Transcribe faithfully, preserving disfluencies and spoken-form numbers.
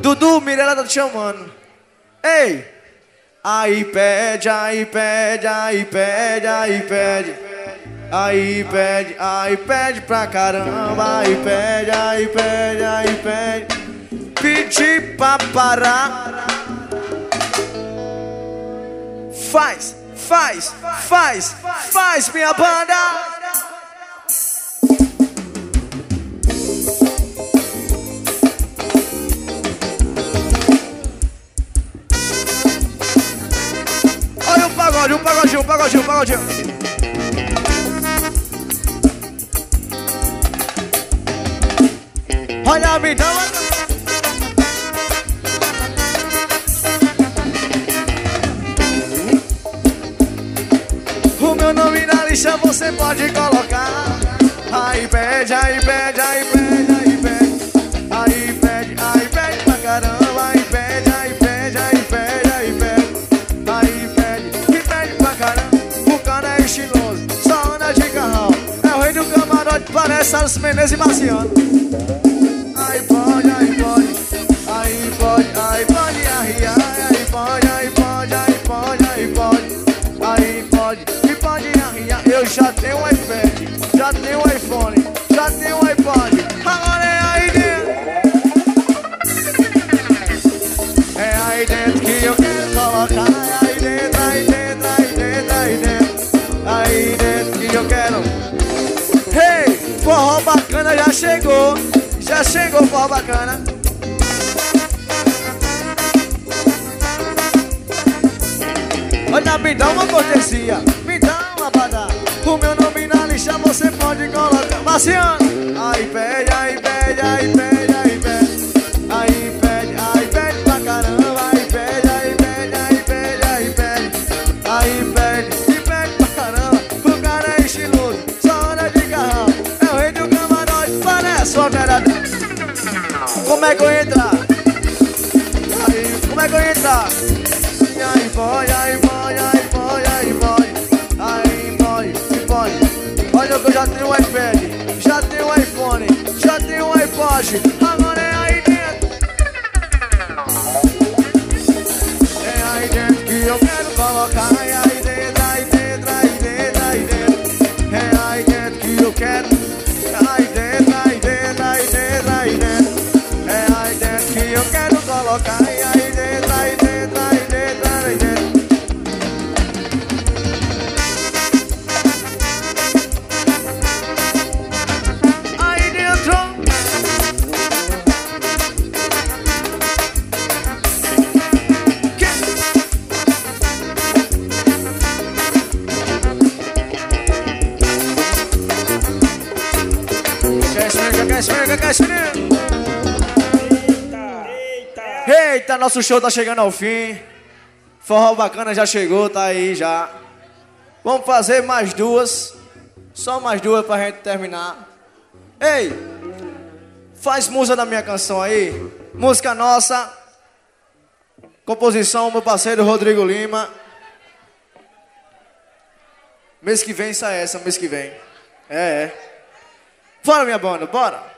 Dudu, Mirella tá te chamando. Ei! Aí pede, aí pede, aí pede, aí pede. Aí pede, aí pede pra caramba. Aí pede, aí pede, aí pede. Pedi pra parar. Faz, faz, faz, faz minha banda. Olha o pagode, o pagodinho, o pagodinho, o pagodinho. Olha a vida, o meu nome na lista você pode colocar. Aí pede, aí pede, aí pede, aí pede. Aí pede, aí pede pra caramba. Aí pede, aí pede, aí pede, aí pede. Aí pede, e pede pra caramba. O cara é estiloso, só anda de carrão. É o rei do camarote, parece Salles Menezes e Marciano. Aí pode, aí pode, aí pode, aí pode arriar. Aí pode, aí pode, aí pode, aí pode. Aí pode, e pode arriar. Eu já tenho um iPad, já tenho um iPhone, já tenho um iPod. Agora é aí dentro. É aí dentro que eu quero colocar. É aí dentro, aí dentro, aí dentro, aí dentro. Aí dentro que eu quero. Hey, forró bacana já chegou. Já chegou forró bacana. Olha, me dá uma cortesia, me dá uma bada. O meu nome na lista você pode colocar. Marciano. Aí pede, aí pede, aí pede, aí pede. Aí pede, aí pede pra caramba. Aí pede, aí pede, aí pede, aí pede. Aí pede, e pede pra caramba. O cara é estiloso, só anda de carrão. É o rei do camarote, parece uma verdadeira. Como é que eu ia entrar? Aí, como é que eu ia entrar? Aí pode, aí pode, aí pode, aí pode. Aí pode, e pode. Olha que eu já tenho um iPad, já tenho um iPhone, já tenho um iPod. Agora é aí dentro. É aí dentro que eu quero colocar. É aí dentro, aí dentro, aí dentro, aí dentro. É aí dentro que eu quero. Aí dentro, aí dentro, aí dentro, aí dentro. É aí dentro que eu quero colocar. E aí dentro, aí dentro, aí dentro, aí dentro. Aí dentro. Que? Quer esfrega, quer esfrega, quer esfrega. Eita, nosso show tá chegando ao fim. Forró bacana já chegou, tá aí já. Vamos fazer mais duas. Só mais duas pra gente terminar. Ei, faz música da minha canção aí. Música nossa. Composição, meu parceiro Rodrigo Lima. Mês que vem sai essa, mês que vem. É, é. Bora, minha banda, bora.